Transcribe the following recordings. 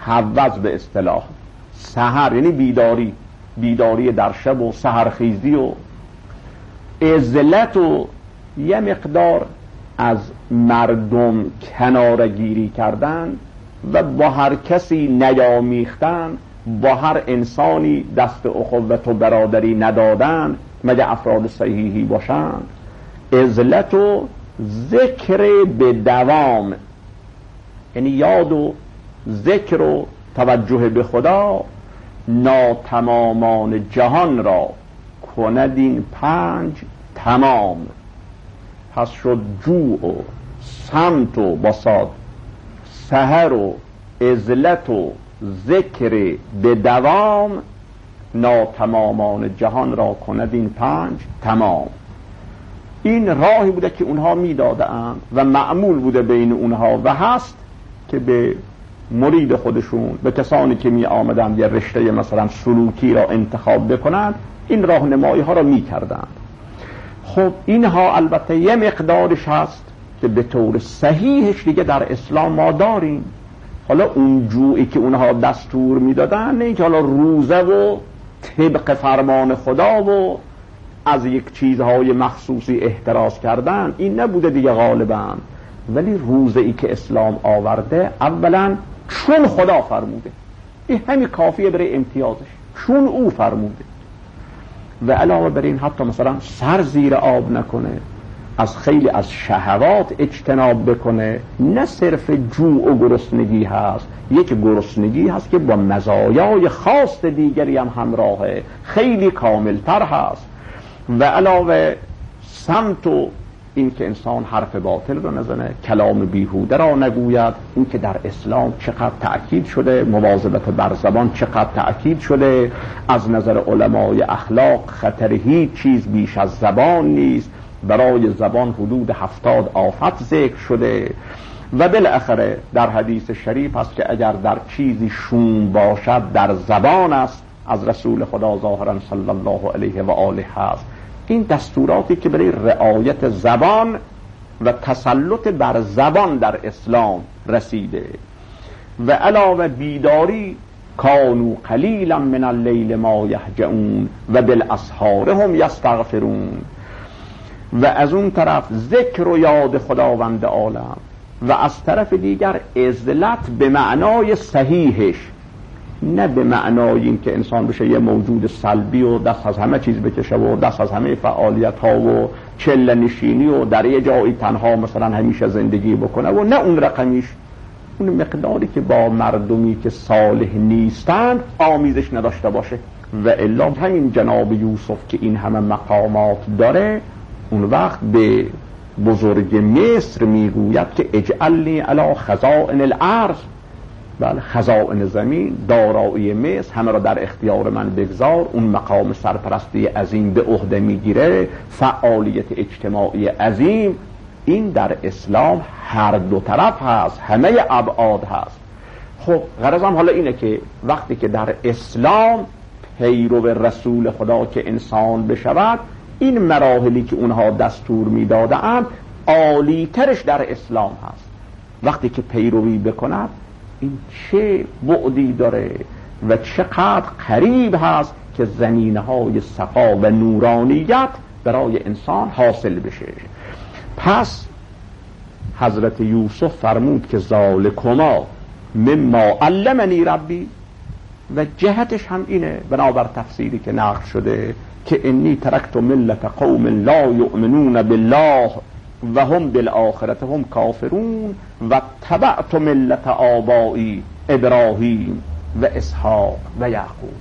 محوض به اصطلاح. سحر یعنی بیداری در شب و سحرخیزی و عزلت و یه مقدار از مردم کنارگیری کردن و با هر کسی نیامیختن، با هر انسانی دست اخوت و برادری ندادن مگه افراد صحیحی باشند. عزلت و ذکر به دوام، یعنی یاد و ذکر و توجه به خدا. ناتمامان جهان را کند این 5 تمام. پس شد جوع و صمت و بساط، سحر و عزلت و ذکر به دوام. ناتمامان جهان را کند این 5 تمام. این راهی بوده که اونها میدادند و معمول بوده بین اونها و هست که به مرید خودشون، به کسانی که می آمدن یه رشته مثلا سلوکی را انتخاب بکنند، این راهنمایی ها را می کردند. خب اینها البته یه مقدارش هست که به طور صحیحش دیگه در اسلام ما داریم. حالا اون جوعی که اونها دستور می دادن، نه اینکه حالا روزه و طبق فرمان خدا و از یک چیزهای مخصوصی احتراز کردن، این نبوده دیگه غالبا. ولی روزه ای که اسلام آورده اولا چون خدا فرموده، این همین کافیه برای امتیازش، چون او فرموده. و علاوه بر این حتی مثلا سر زیر آب نکنه، از خیلی از شهوات اجتناب بکنه. نه صرف جوع و گرسنگی هست، یک گرسنگی هست که با مزایای خاص دیگری هم همراهه، خیلی کاملتر هست. و علاوه صمت و این که انسان حرف باطل رو نزنه، کلام بیهوده را نگوید. این که در اسلام چقدر تأکید شده، مواظبت بر زبان چقدر تأکید شده. از نظر علمای اخلاق خطر هیچ چیز بیش از زبان نیست. برای زبان حدود 70 آفت ذکر شده. و بالاخره در حدیث شریف هست که اگر در چیزی شوم باشد در زبان است، از رسول خدا ظاهرا صلی الله علیه و آله هست. این دستوراتی که برای رعایت زبان و تسلط بر زبان در اسلام رسیده. و علاوه بیداری، کانوا قلیلا من اللیل ما یهجعون و بالاسحار هم یستغفرون. و از اون طرف ذکر و یاد خداوند عالم، و از طرف دیگر عزلت به معنای صحیحش، نه به معنای این که انسان بشه یه موجود سلبی و دست از همه چیز بکشه و دست از همه فعالیت ها و چله نشینی و در یه جایی تنها مثلا همیشه زندگی بکنه و نه اون رقمیش. اون مقداری که با مردمی که صالح نیستند آمیزش نداشته باشه. و الا همین جناب یوسف که این همه مقامات داره، اون وقت به بزرگ مصر میگوید که اجعلنی علی خزائن الارض، بله خزائن زمین، دارایی مصر همه را در اختیار من بگذار. اون مقام سرپرستی عظیم به عهده میگیره، فعالیت اجتماعی عظیم. این در اسلام هر دو طرف هست، همه ابعاد هست. خب غرضم حالا اینه که وقتی که در اسلام پیرو رسول خدا که انسان بشود، این مراحلی که اونها دستور میدادند عالی ترش در اسلام هست. وقتی که پیروی بکند این چه بعدی داره و چقدر قریب هست که زمینه‌های صفا و نورانیت برای انسان حاصل بشه. پس حضرت یوسف فرمود که ذالکما مما علمنی ربی، و جهتش هم اینه بنابر تفسیری که نقل شده که انی ترکت ملت قوم لا یؤمنون بالله و هم بالآخرة هم کافرون و تبعت ملت آبایی ابراهیم و اسحاق و یعقوب.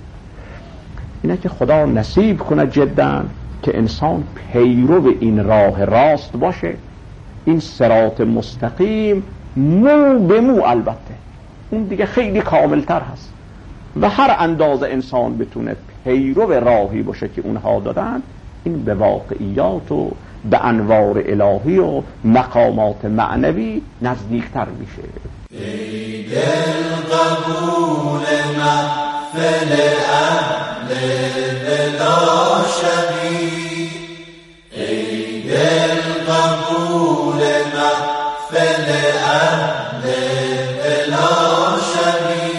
اینه که خدا نصیب کنه جدا که انسان پیرو این راه راست باشه، این صراط مستقیم مو به مو. البته اون دیگه خیلی کاملتر هست و هر اندازه انسان بتونه پیرو راهی باشه که اونها دادن، این به واقعیات و به انوار الهی و مقامات معنوی نزدیکتر میشه. ای دل قبول محفل اهل بلا شبیه، ای دل قبول محفل اهل بلا شبیه،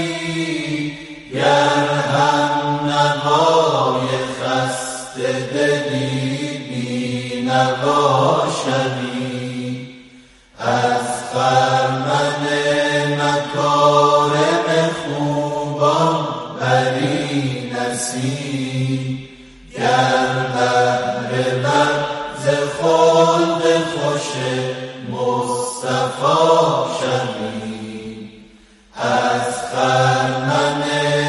مکارم خوبان بری نصیب، گر بهره ور ز خلق خوش مصطفی شوی، از خرمن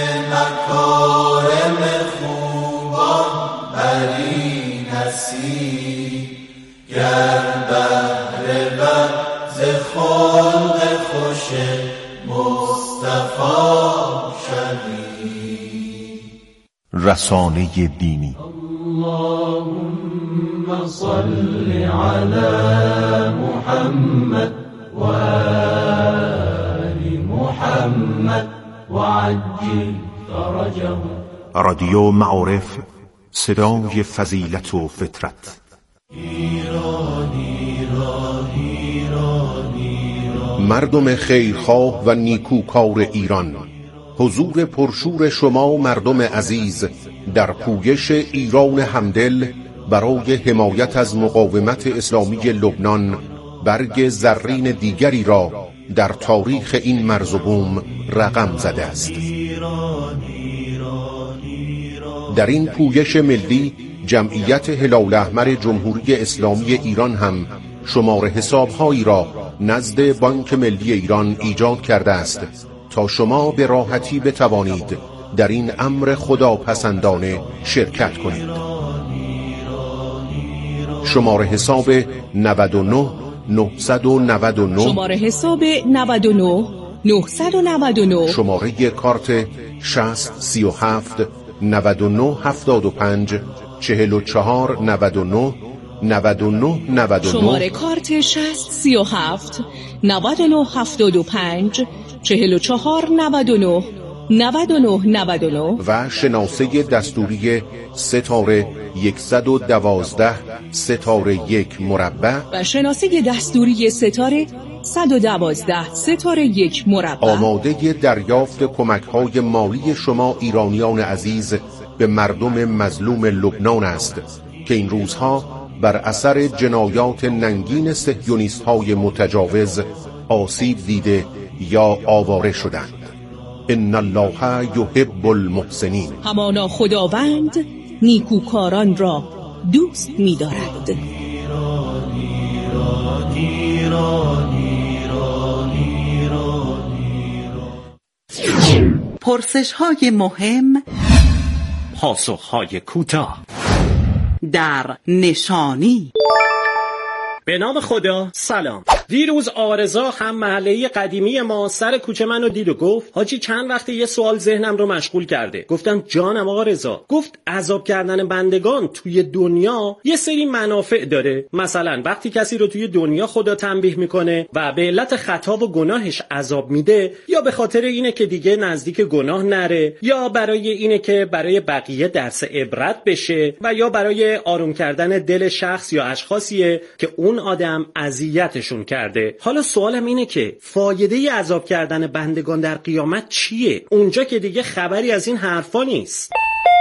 مکارم خوبان بری نصیب، گر بهره ور ز خلق خوش مصطفی شوی. رسانه دینی. اللهم صل علی محمد و آل محمد و عجل فرجهم. رادیو معارف، صدای فضیلت و فطرت. مردم خیرخواه و نیکوکار ایران، حضور پرشور شما مردم عزیز در پویش ایران همدل برای حمایت از مقاومت اسلامی لبنان برگ زرین دیگری را در تاریخ این مرز و بوم رقم زده است. در این پویش ملی جمعیت هلال احمر جمهوری اسلامی ایران هم شمار حساب‌هایی را نزد بانک ملی ایران ایجاد کرده است تا شما به راحتی بتوانید در این امر خداپسندانه شرکت کنید. شماره حساب 99 999 شماره حساب 99 999 شماره کارت 60 37 99 75 44 99 99 99 شماره کارت 60 37 99 75 44 99 99 99 و شناسه دستوری ستاره 112 ستاره 1 مربع و شناسه دستوری ستاره 112 ستاره 1 مربع آماده دریافت کمک‌های مالی شما ایرانیان عزیز به مردم مظلوم لبنان است که این روزها بر اثر جنایات ننگین صهیونیست‌های متجاوز آسیب دیده یا آواره شدند. ان الله یحب المحسنین. همانا خداوند نیکوکاران را دوست می‌دارد. پرسش‌های مهم، پاسخ‌های کوتاه در نشانی. به نام خدا. سلام. دیروز آرزا هم محله قدیمی ما سر کوچه منو دید و گفت حاجی چند وقته یه سوال ذهنم رو مشغول کرده. گفتم جانم آقا رضا. گفت عذاب کردن بندگان توی دنیا یه سری منافع داره. مثلا وقتی کسی رو توی دنیا خدا تنبیه میکنه و به علت خطا و گناهش عذاب میده، یا به خاطر اینه که دیگه نزدیک گناه نره، یا برای اینه که برای بقیه درس عبرت بشه، و یا برای آروم کردن دل شخص یا اشخاصیه که اون آدم اذیتشون کرده. حالا سوالم اینه که فایده عذاب کردن بندگان در قیامت چیه؟ اونجا که دیگه خبری از این حرفا نیست.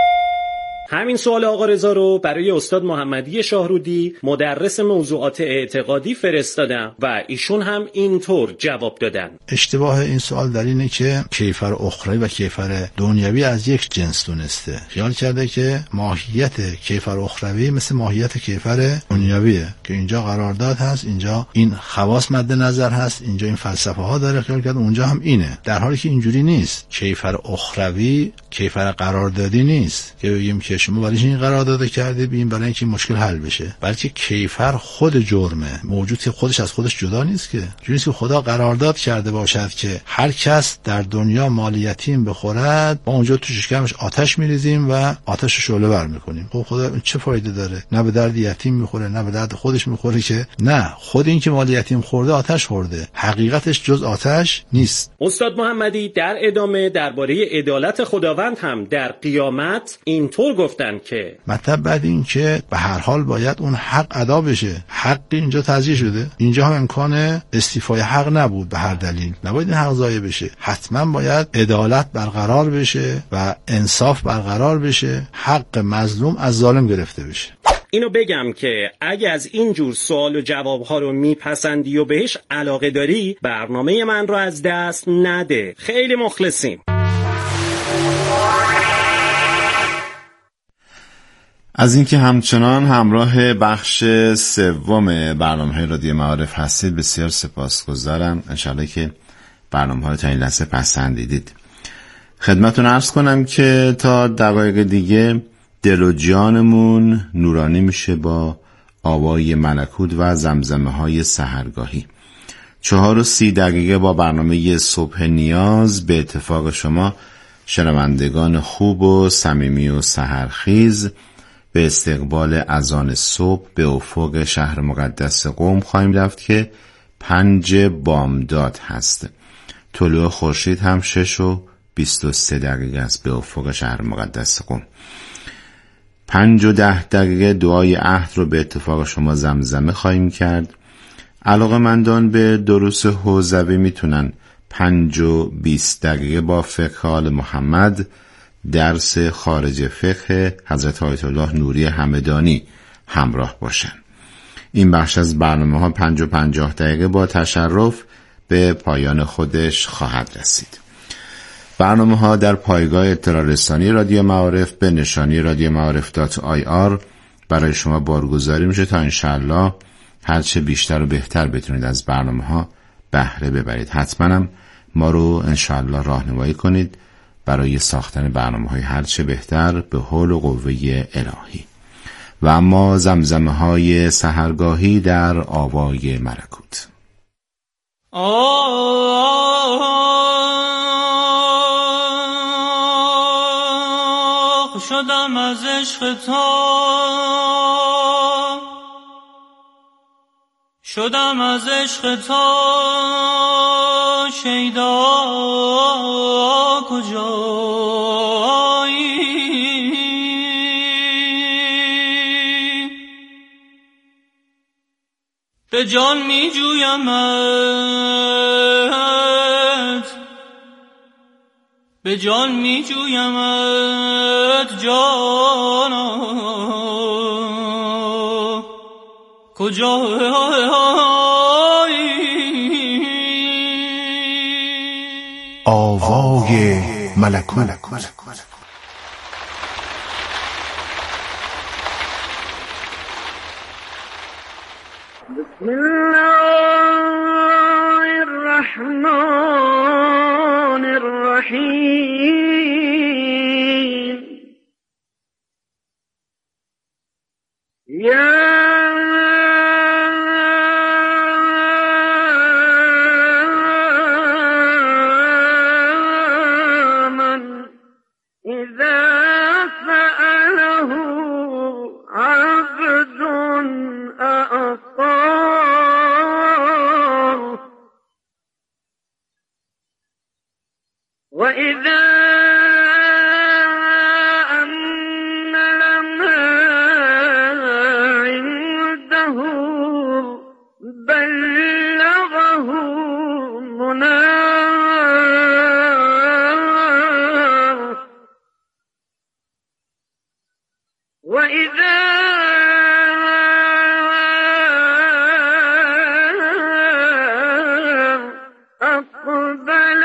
همین سوال آقا رضا رو برای استاد محمدی شاهرودی مدرس موضوعات اعتقادی فرستادم و ایشون هم اینطور جواب دادن. اشتباه این سوال در اینه که کیفر اخروی و کیفر دنیوی از یک جنس دونسته. خیال کرده که ماهیت کیفر اخروی مثل ماهیت کیفر دنیویه که اینجا قرارداد هست، اینجا این خواص مد نظر هست، اینجا این فلسفه ها داره. خیال کرده اونجا هم اینه، در حالی که اینجوری نیست. کیفر اخروی کیفر قراردادی نیست که بگیم که شما برای این قرارداد کردید ببین برای اینکه مشکل حل بشه، بلکه کیفر خود جرمه، موجود که خودش از خودش جدا نیست که. جوریه که خدا قرارداد کرده باشد که هر کس در دنیا مال یتیم بخورد ما اونجا تو شکمش آتش میریزیم و آتش شعله ور میکنیم. خب خدا چه فایده داره؟ نه به درد یتیم میخوره نه به درد خودش میخوره، که نه، خود این که مال یتیم خورده آتش خورده، حقیقتش جز آتش نیست. استاد محمدی در ادامه درباره عدالت خداوند هم در قیامت اینطور گفتن که مطلب بعد این که به هر حال باید اون حق ادا بشه. حق اینجا تضییع شده، اینجا هم امکان استیفای حق نبود، به هر دلیل نباید این حق ضایع بشه. حتما باید عدالت برقرار بشه و انصاف برقرار بشه، حق مظلوم از ظالم گرفته بشه. اینو بگم که اگه از این جور سوال و جوابها رو میپسندی و بهش علاقه داری، برنامه من رو از دست نده. خیلی مخلصیم. از اینکه همچنان همراه بخش سوم برنامه رادیو معارف هستید بسیار سپاسگزارم. انشالله که برنامه ها رو تا این لحظه پسندیدید. خدمتون عرض کنم که تا دقایق دیگه دل و جانمون نورانی میشه با آوای ملکوت و زمزمه های سحرگاهی. 4:30 با برنامه صبح نیاز به اتفاق شما شنوندگان خوب و صمیمی و سحرخیز به استقبال اذان صبح به افق شهر مقدس قم خواهیم رفت که 5 بامداد هست. طلوع خورشید هم 6:23 است به افق شهر مقدس قم. 5:10 دعای عهد رو به اتفاق شما زمزمه خواهیم کرد. علاقه‌مندان به دروس حوزوی میتونن 5:20 با فقه آل محمد، درس خارج فقه حضرت آیت الله نوری همدانی همراه باشن. این بخش از برنامه ها 5:50 با تشرف به پایان خودش خواهد رسید. برنامه ها در پایگاه اطلاع رسانی رادیو معارف به نشانی radioma'arif.ir برای شما بارگذاری میشه تا انشالله هرچه بیشتر و بهتر بتونید از برنامه ها بهره ببرید. حتما هم ما رو انشالله راهنمایی کنید برای ساختن برنامه های هرچه بهتر به حول و قوه الهی. و اما زمزمه های سحرگاهی در آوای ملکوت. شدم از عشق تا شیدا کجایی؟ به جان می جویمت جانا کجایی؟ آوای ملکوت. بسم الله الرحمن الرحیم. وإذا أمن لما عنده بلغه مناه وإذا أقبل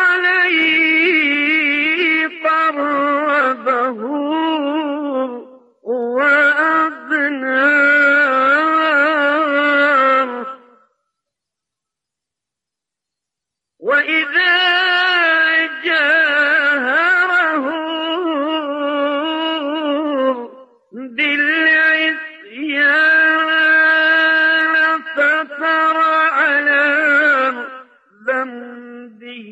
وإذا جاهره بالعصيان فطر على ذنبه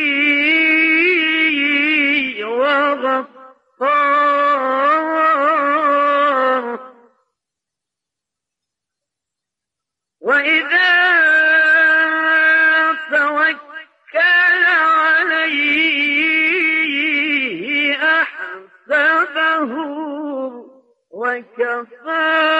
وغفار وإذا توكل عليه أحسبه وكفى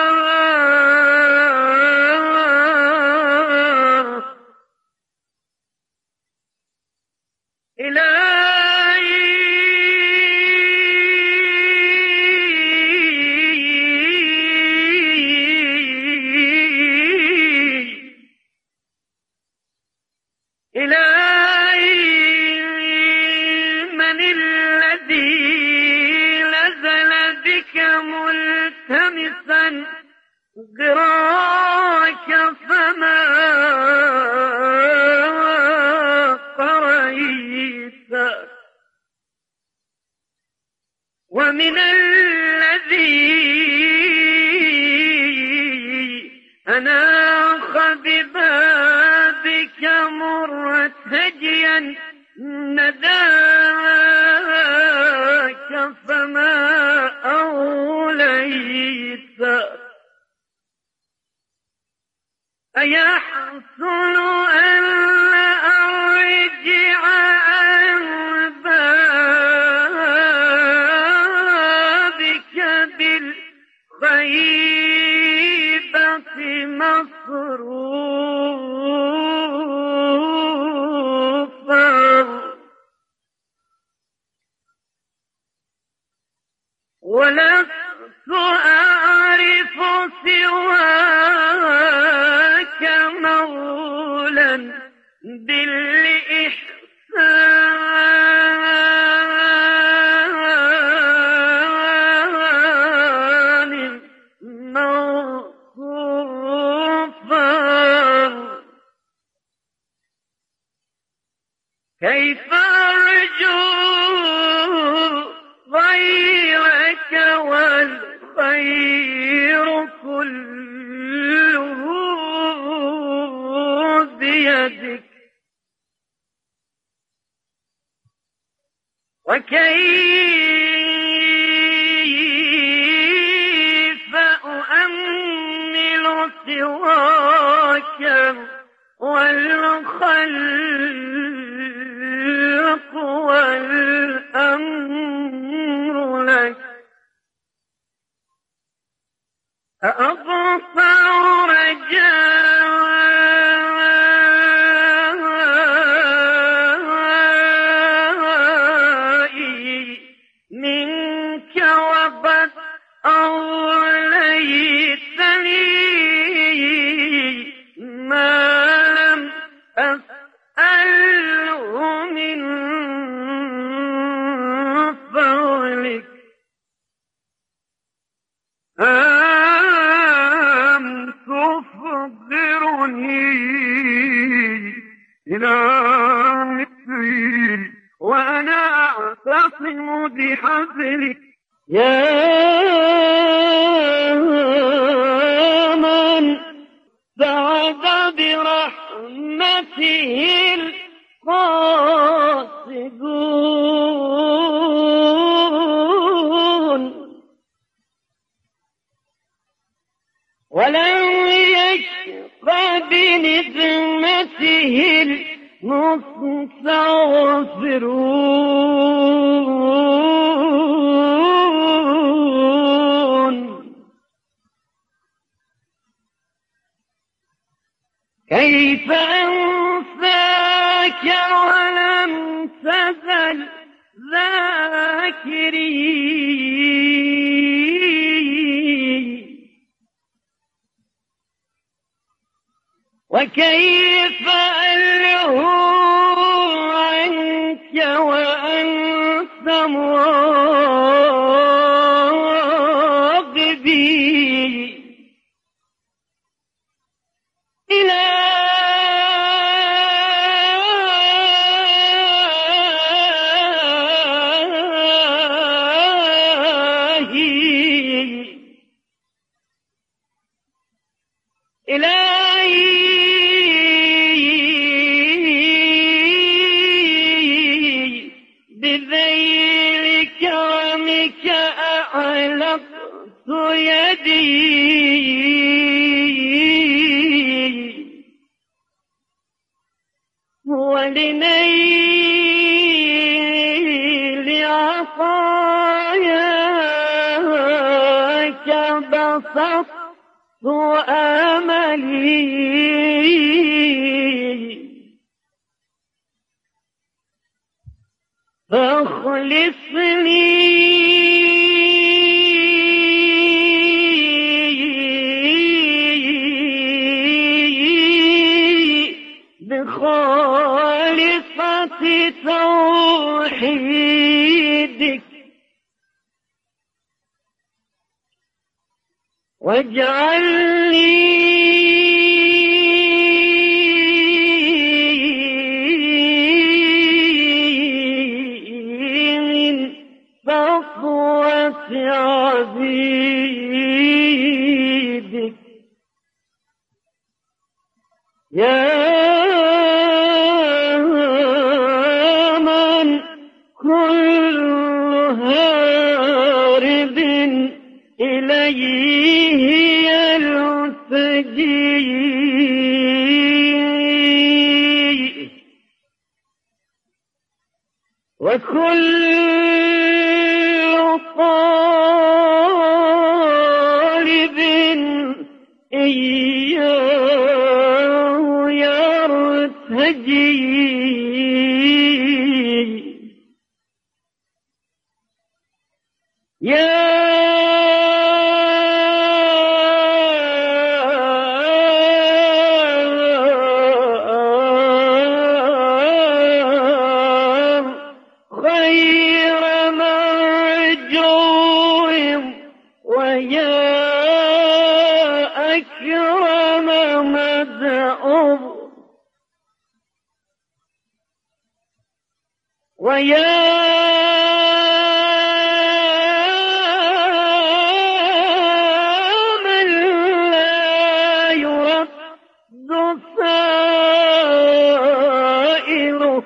إلهي شمسا غراك فما قريت ومن الذي أناخ ببابك مرتجيا نداك فما أوليت أيحصل أن أرجع عن بابك بالغيبة مصروفا ولست أعرف سواك مولا بالإحسان موصوفا كيف أرجو غيرك والخير كله بيدك وكيف أؤمل سواك والخلق والأمر لك أقطع رجائي منك وقد أوليتني ما لم أسأله من فضلك أم تفضرني إلى مثلي وأنا أعتصم بحبلك يا من سعد برحمته القاصدون ولم يشق بنعمته المستغفرون كيف أنساك ولم تزل ذاكري وكيف ألهو عنك وأنت مراقبي إلهي بذيل كرمك أعلقت يدي ولنيل عطاياك بسطت أملي فاخلصني بخالصة توحيدك واجعل لي من صفوة عبيدك يا من كل هارب إليه يلتجي وكل طالب إياه يرتجي يا خير مرجو ويا أكرم مدعو ويا من لا يرد سائله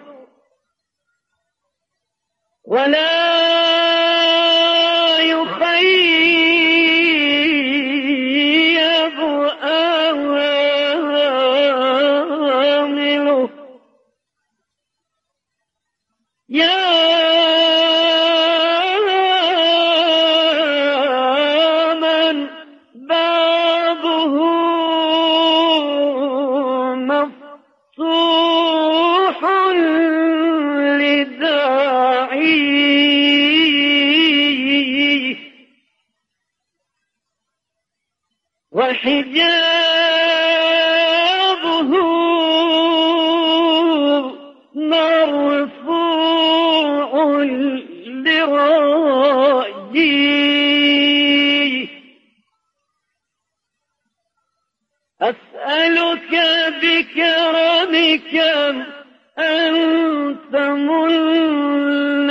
ولا يخيب آمله يا من بابه مفتوح لداعيه وحجابه مرفوع لراجيه أسألك بكرمك أن تمن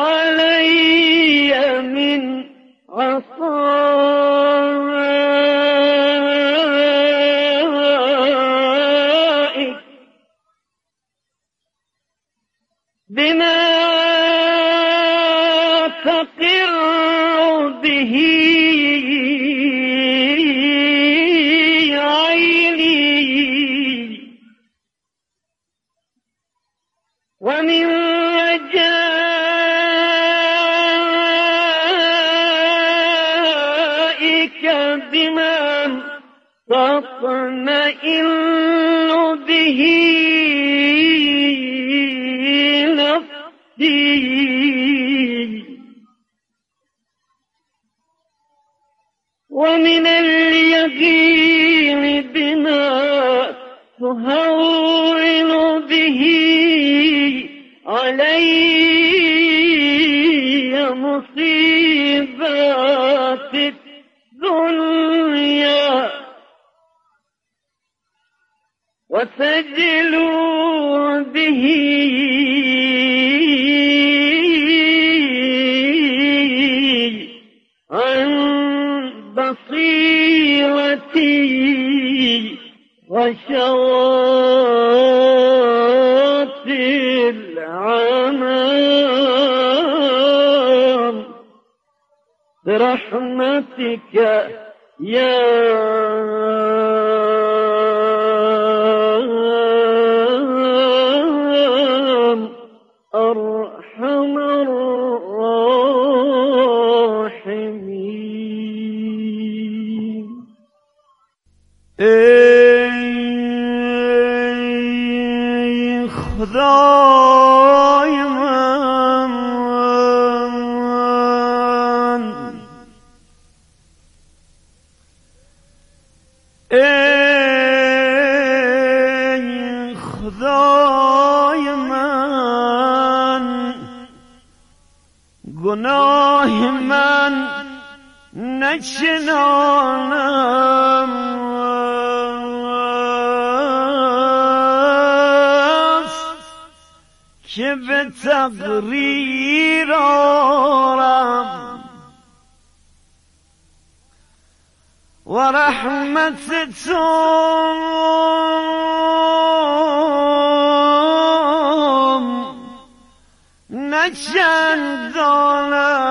علي من عطائك بما تقر به عيني ومن رجائك بما تطمئن به نفسي ومن اليقين بما تهون به علي مصيبات الدنيا وسجلوا به عن بصيرتي وشوات العمام برحمتك يا أرحم الراحمين. ای خدای من، ای خدای من، گناه من نچنانم که به تقریر آرم و رحمت تو نه چندان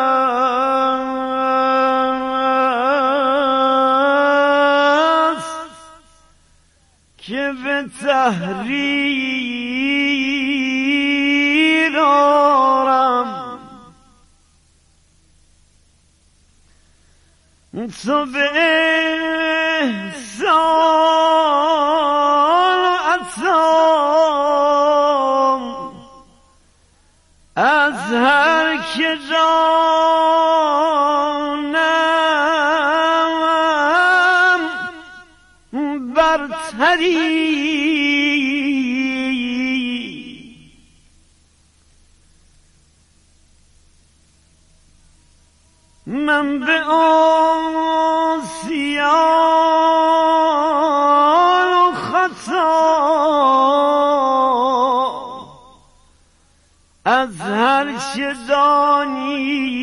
است که به تحریر آرم. تو به احسان و عطا از هر که جانم برتری. من به عصیان و خطا از هر چه دانی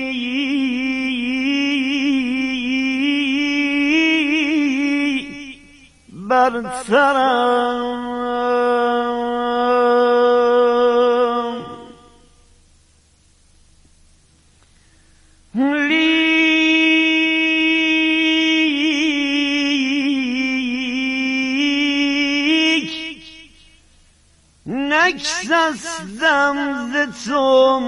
برترم. نگسستم ز تو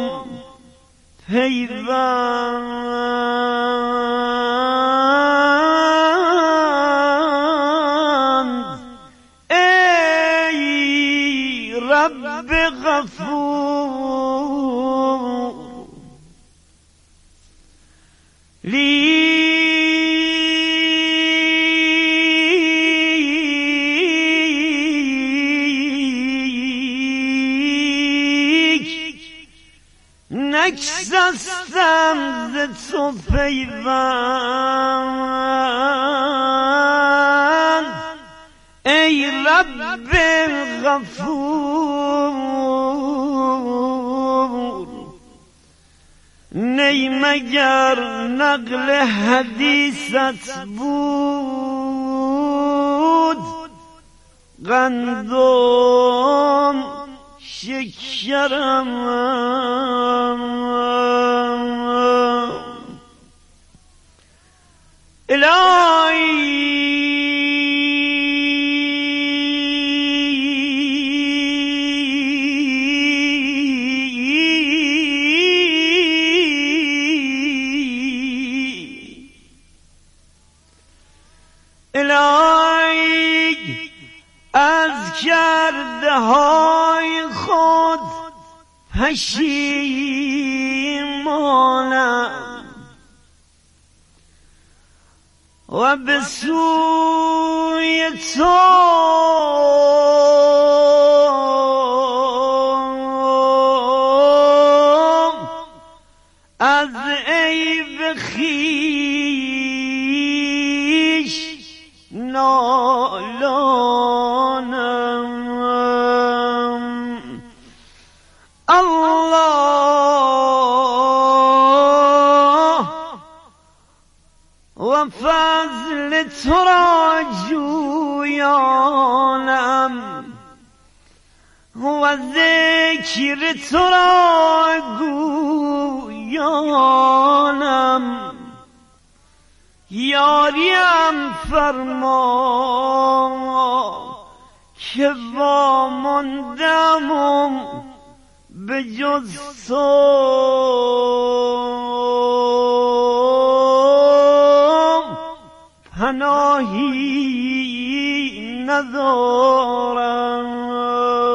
پیوند ای رب غفور. نگسستم ز تو پیوند ای رب غفور. نی مگر نقل حدیثت بود قندم شکرم. الهی از کرده های خود پشیمانم و به سوی تو از عیب خویش نالانم. الله و فضل تو را جویانم و ذکر تو را گویانم. یاریم فرما که واماندم به جز تو پناهی ندارم.